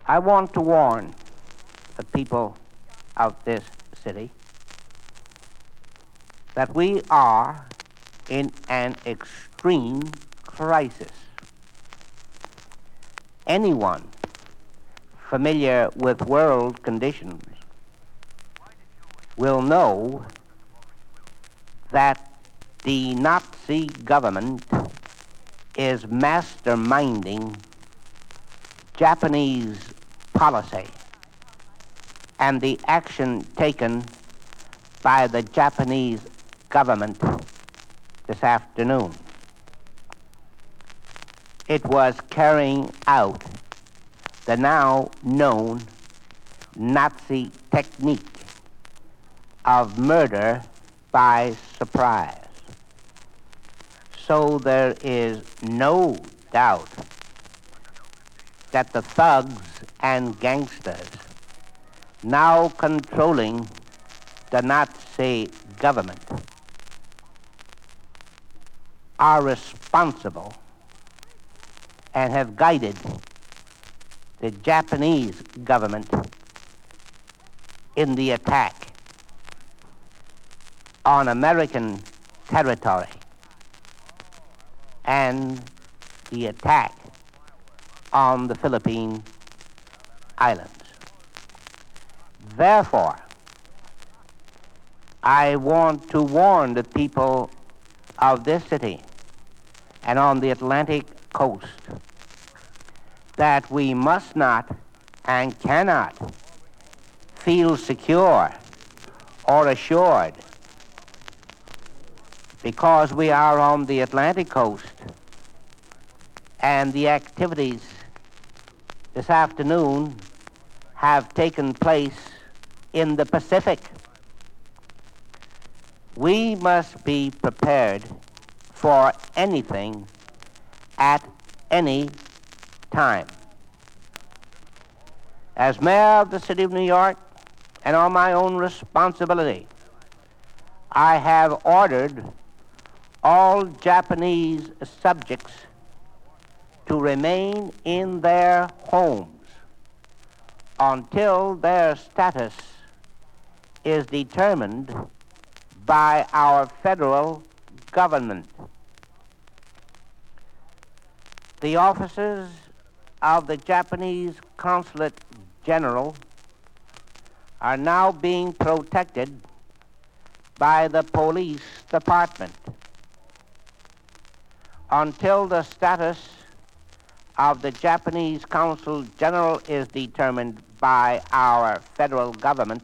I want to warn the people of this city that we are in an extreme crisis. Anyone familiar with world conditions will know that the Nazi government is masterminding Japanese policy and the action taken by the Japanese government this afternoon. It was carrying out the now known Nazi technique of murder by surprise. So there is no doubt that the thugs and gangsters now controlling the Nazi government are responsible and have guided the Japanese government in the attack on American territory and the attack on the Philippine Islands. Therefore, I want to warn the people of this city and on the Atlantic coast that we must not and cannot feel secure or assured because we are on the Atlantic coast and the activities this afternoon have taken place in the Pacific. We must be prepared for anything at any time. As mayor of the city of New York and on my own responsibility, I have ordered all Japanese subjects to remain in their homes until their status is determined by our federal government. The officers of the Japanese Consulate General are now being protected by the police department until the status of the Japanese Consul General is determined by our federal government.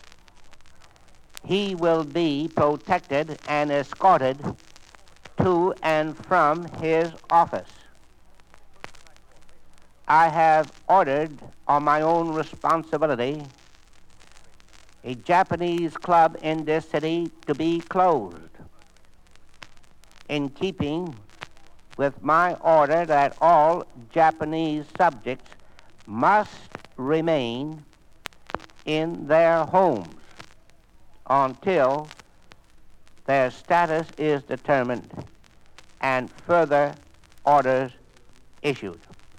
He will be protected and escorted to and from his office. I have ordered on my own responsibility a Japanese club in this city to be closed in keeping with my order that all Japanese subjects must remain in their homes until their status is determined and further orders issued.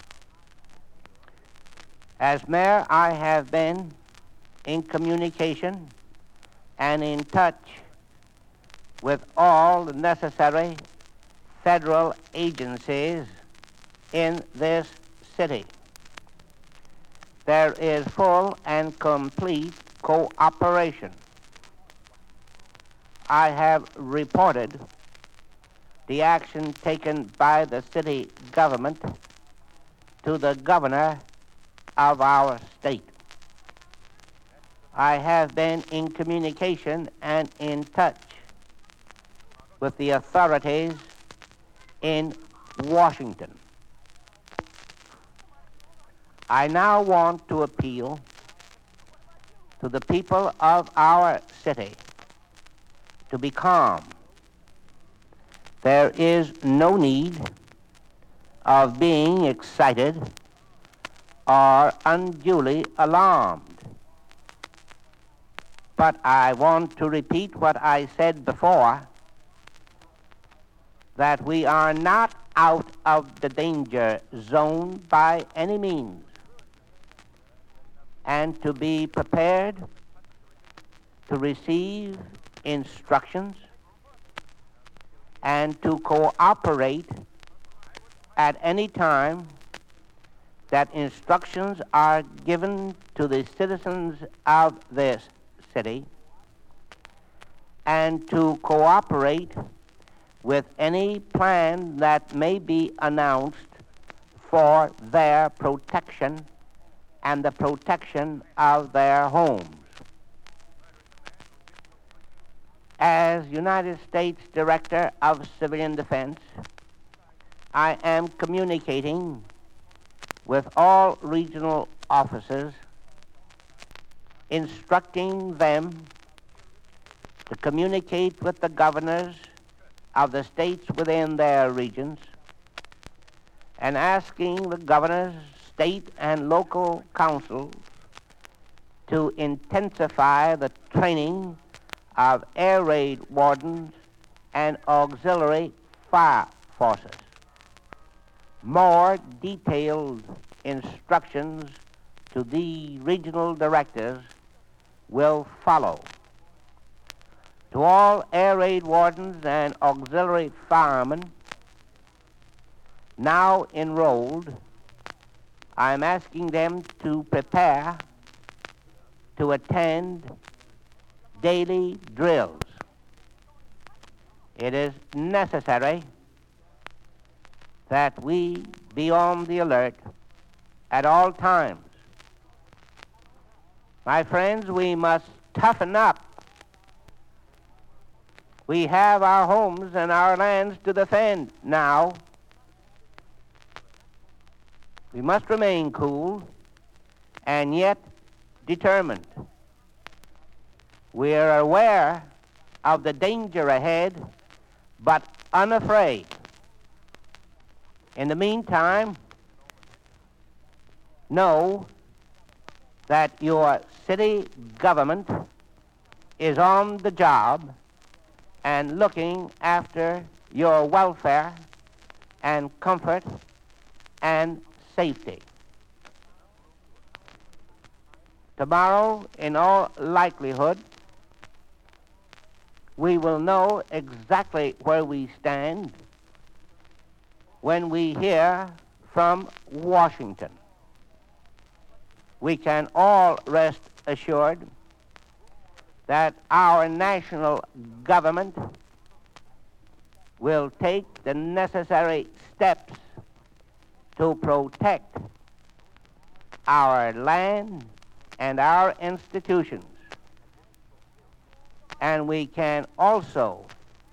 As mayor, I have been in communication and in touch with all the necessary federal agencies in this city. There is full and complete cooperation. I have reported the action taken by the city government to the governor of our state. I have been in communication and in touch with the authorities in Washington. I now want to appeal to the people of our city to be calm. There is no need of being excited or unduly alarmed. But I want to repeat what I said before, that we are not out of the danger zone by any means. and to be prepared to receive instructions and to cooperate at any time that instructions are given to the citizens of this city, and to cooperate with any plan that may be announced for their protection and the protection of their homes. As United States Director of Civilian Defense, I am communicating with all regional officers, instructing them to communicate with the governors of the states within their regions, and asking the governors, state and local councils to intensify the training of air raid wardens and auxiliary fire forces. More detailed instructions to the regional directors will follow. To all air raid wardens and auxiliary firemen now enrolled, I'm asking them to prepare to attend daily drills. It is necessary that we be on the alert at all times. My friends, we must toughen up. We have our homes and our lands to defend now. We must remain cool and yet determined. We are aware of the danger ahead, but unafraid. In the meantime, know that your city government is on the job and looking after your welfare and comfort and safety. Tomorrow, in all likelihood, we will know exactly where we stand when we hear from Washington. We can all rest assured that our national government will take the necessary steps to protect our land and our institutions. And we can also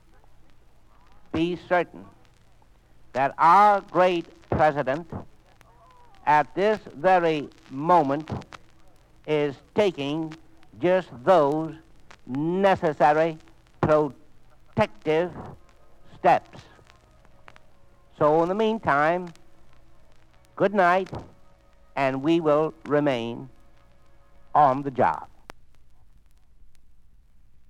be certain that our great president at this very moment is taking just those necessary protective steps. So in the meantime, good night, and we will remain on the job.